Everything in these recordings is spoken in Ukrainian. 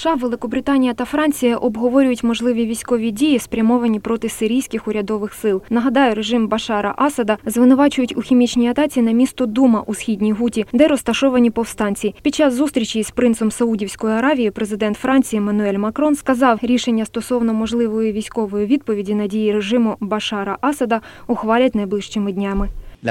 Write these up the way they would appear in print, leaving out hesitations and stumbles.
США, Великобританія та Франція обговорюють можливі військові дії, спрямовані проти сирійських урядових сил. Нагадаю, режим Башара Асада звинувачують у хімічній атаці на місто Дума у Східній Гуті, де розташовані повстанці. Під час зустрічі із принцем Саудівської Аравії президент Франції Еммануель Макрон сказав, рішення стосовно можливої військової відповіді на дії режиму Башара Асада ухвалять найближчими днями.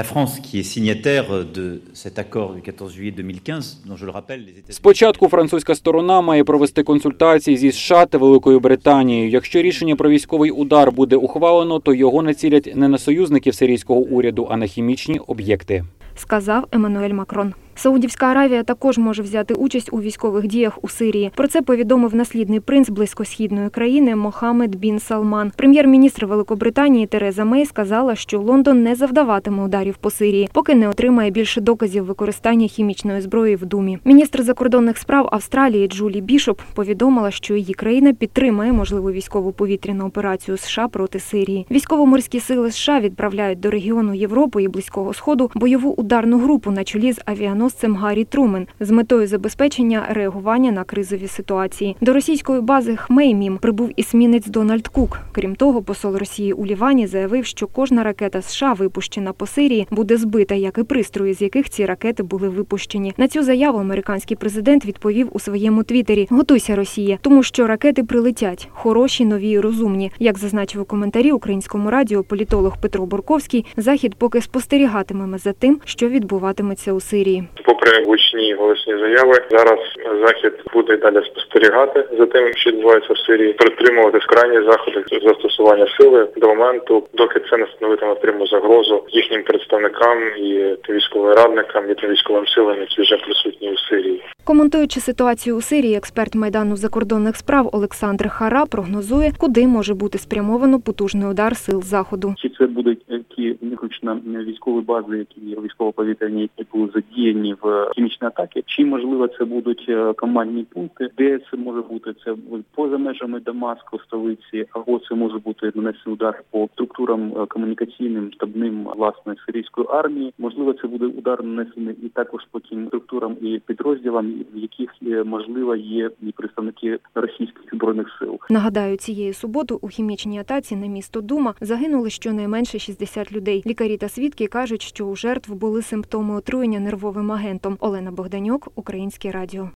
Спочатку французька сторона має провести консультації зі США та Великою Британією. Якщо рішення про військовий удар буде ухвалено, то його націлять не на союзників сирійського уряду, а на хімічні об'єкти, сказав Еммануель Макрон. Саудівська Аравія також може взяти участь у військових діях у Сирії. Про це повідомив наслідний принц близькосхідної країни Мохаммед бін Салман. Прем'єр-міністр Великобританії Тереза Мей сказала, що Лондон не завдаватиме ударів по Сирії, поки не отримає більше доказів використання хімічної зброї в Думі. Міністр закордонних справ Австралії Джулі Бішоп повідомила, що її країна підтримає можливу військову повітряну операцію США проти Сирії. Військово-морські сили США відправляють до регіону Європи і Близького Сходу бойову ударну групу на чолі з авіаносцем Гаррі Трумен з метою забезпечення реагування на кризові ситуації. До російської бази Хмеймім прибув есмінець Дональд Кук. Крім того, посол Росії у Лівані заявив, що кожна ракета США, випущена по Сирії, буде збита, як і пристрої, з яких ці ракети були випущені. На цю заяву американський президент відповів у своєму твіттері: «Готуйся, Росія, тому що ракети прилетять. Хороші, нові і розумні». Як зазначив у коментарі українському радіо політолог Петро Борковський, Захід поки спостерігатиме за тим, що відбуватиметься у Сирії. Попри гучні голосні заяви, зараз Захід буде далі спостерігати за тим, що відбувається в Сирії, підтримувати крайні заходи застосування сили до моменту, доки це не становитиме пряму загрозу їхнім представникам і військовим радникам, і військовим силам, які вже присутні у Сирії. Коментуючи ситуацію у Сирії, експерт Майдану закордонних справ Олександр Хара прогнозує, куди може бути спрямовано потужний удар сил Заходу. Чи це будуть ті виключно військові бази, які військово-повітряні, які були задіяні в хімічній атаці, чи можливо це будуть командні пункти, де це може бути, це поза межами Дамаску, столиці, або це може бути нанесений удар по структурам комунікаційним, штабним, власне, сирійської армії. Можливо, це буде удар нанесений і також по тим структурам і підрозділам, в яких, можливо, є і представники російських збройних сил. Нагадаю, цієї суботи у хімічній атаці на місто Дума загинули щонайменше 60 людей. Лікарі та свідки кажуть, що у жертв були симптоми отруєння нервовим агентом. Олена Богданюк, Українське радіо.